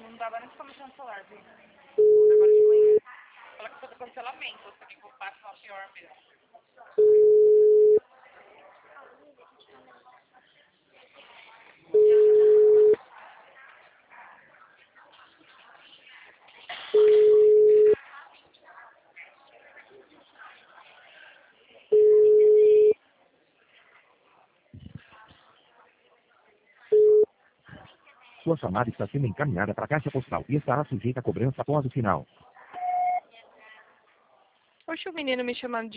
Não dava nem pra começar no celular, viu? Agora de manhã. Fala que foi do cancelamento, você ligou para a pior mesmo. Sua chamada está sendo encaminhada para a caixa postal e estará sujeita a cobrança após o sinal. Poxa, o menino me chamando de